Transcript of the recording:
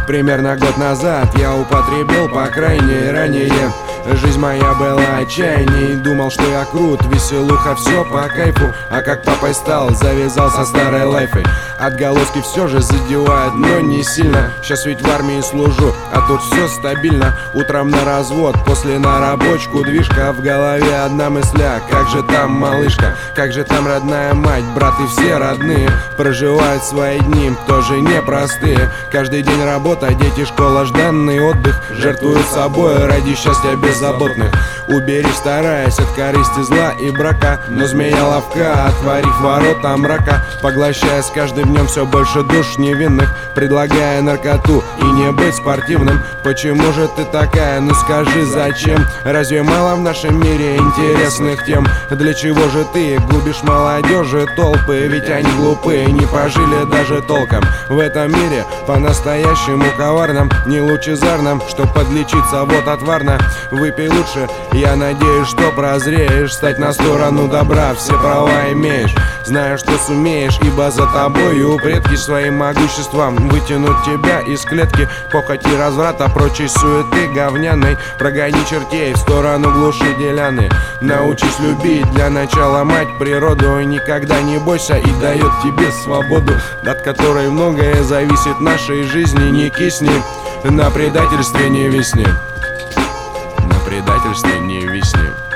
Примерно год назад я употребил, по крайней ранее. Жизнь моя была отчаянней. Думал, что я крут, веселуха, все по кайфу. А как папой стал, завязал со старой лайфой. Отголоски все же задевают, но не сильно. Сейчас ведь в армии служу, а тут все стабильно. Утром на развод, после на рабочку. Движка в голове, одна мысля: как же там малышка, как же там родная мать, брат и все родные. Проживают свои дни, тоже непростые. Каждый день работа, дети, школа, жданный отдых. Жертвуют собой ради счастья беззаботных. Уберечь стараясь от корысти, зла и брака. Но змея ловка, отворив ворота мрака, поглощая с каждым днем все больше душ невинных, предлагая наркоту и не быть спортивным. Почему же ты такая? Ну скажи, зачем? Разве мало в нашем мире интересных тем? Для чего же ты губишь молодежи толпы? Ведь они глупые, не пожили даже толком. В этом мире по-настоящему коварном, не лучезарном, чтоб подлечиться вот отварно. Выпей лучше, я надеюсь, что прозреешь, стать на сторону добра, все права имеешь. Знаю, что сумеешь, ибо за тобою предки своим могуществом вытянуть тебя из клетки похоти, разврата, прочей суеты говняной. Прогони чертей в сторону глуши деляны. Научись любить для начала мать природу. Никогда не бойся, и дает тебе свободу, от которой многое зависит в нашей жизни. Не кисни, на предательстве не висни, на предательстве не висни.